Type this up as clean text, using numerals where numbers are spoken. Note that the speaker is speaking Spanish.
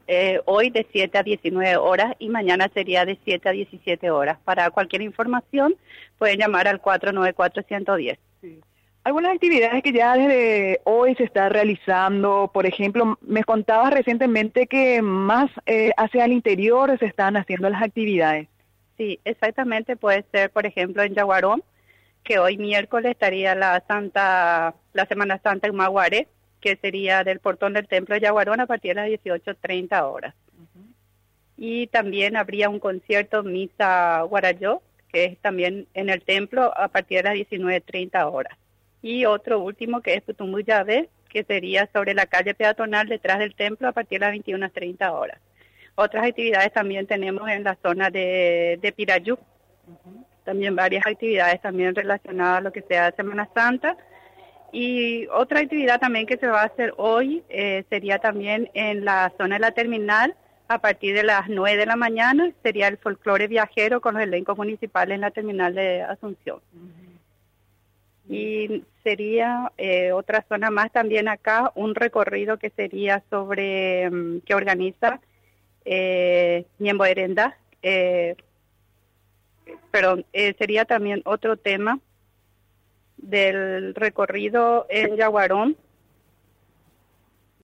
hoy de 7 a 19 horas y mañana sería de 7 a 17 horas. Para cualquier información pueden llamar al 494-110. Sí. Algunas actividades que ya desde hoy se está realizando, por ejemplo, me contabas recientemente que más hacia el interior se están haciendo las actividades. Sí, exactamente, puede ser, por ejemplo, en Yaguarón, que hoy miércoles estaría la Semana Santa en Maguaré, que sería del portón del templo de Yaguarón a partir de las 18:30 horas. Y también habría un concierto Misa Guarayó, que es también en el templo a partir de las 19:30 horas. Y otro último que es Putumbu Yahvé, que sería sobre la calle peatonal detrás del templo a partir de las 21:30 horas. Otras actividades también tenemos en la zona de Pirayú, también varias actividades también relacionadas a lo que sea Semana Santa. Y otra actividad también que se va a hacer hoy sería también en la zona de la terminal, a partir de las 9 de la mañana, sería el folclore viajero con los elencos municipales en la terminal de Asunción. Y sería otra zona más también acá, un recorrido que sería sobre, que organiza Ñembo Herenda, sería también otro tema del recorrido en Yaguarón,